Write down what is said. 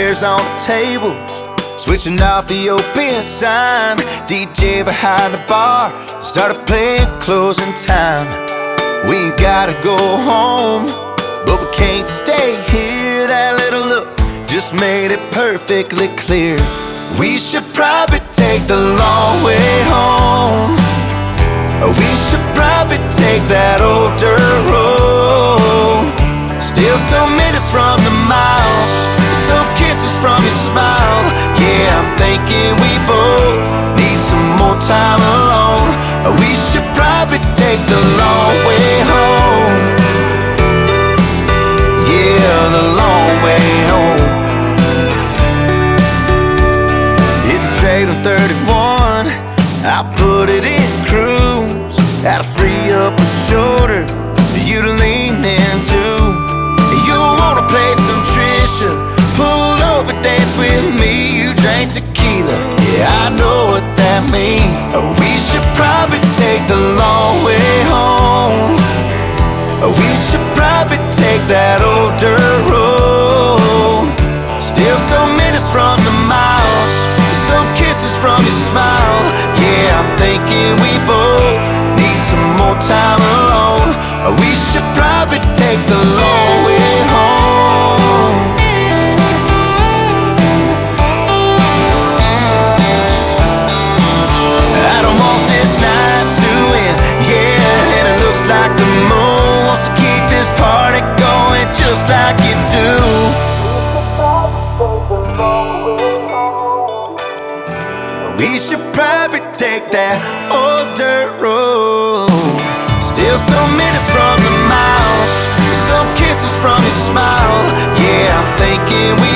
chairs on the tables, switching off the open sign. DJ behind the bar started playing closing time. We ain't gotta go home, but we can't stay here. That little look just made it perfectly clear. We should probably take the long way home. We should probably take that old dirt road. Still some minutes from the miles, some kisses from your smile. Yeah, I'm thinking we both need some more time alone. We should probably take the long way home. Yeah, the long way home. It's straight on 31, I put it in cruise. Had to free up a shoulder for you to lean into. You wanna play some Trisha, pull over, dance with me. You drank tequila, yeah, I know what that means. We should probably take the long way home. We should probably take that old dirt road. Still some minutes from the miles, some kisses from your smile. Yeah, I'm thinking we both need some more time alone. We should probably take the long way home. I don't want this night to end, yeah, and it looks like the moon wants to keep this party going just like you do. We should probably take that old dirt road. Still some minutes from the miles, some kisses from your smile. Yeah, I'm thinking we